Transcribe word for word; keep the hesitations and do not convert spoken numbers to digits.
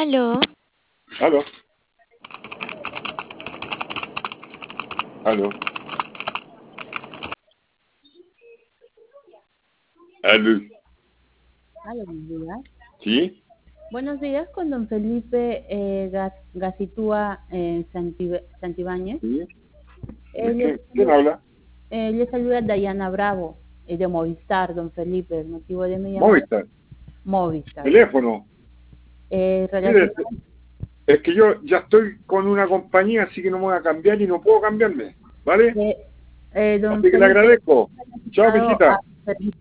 Aló. Aló. Aló. Aló. Aló, buenos días. ¿Sí? Buenos días con don Felipe eh, Gas- Gacitúa eh, Santibe- Santibáñez. ¿Sí? Eh, le, ¿Quién, quién habla? eh, le saluda Dayana Bravo, eh, de Movistar, don Felipe. El motivo de mi llamada. Movistar. Movistar. Teléfono. Eh, Mire, relacionado- es que yo ya estoy con una compañía, así que no me voy a cambiar y no puedo cambiarme. ¿Vale? eh, eh, don Así que le Felipe, agradezco. Chao, relacionado visita. a-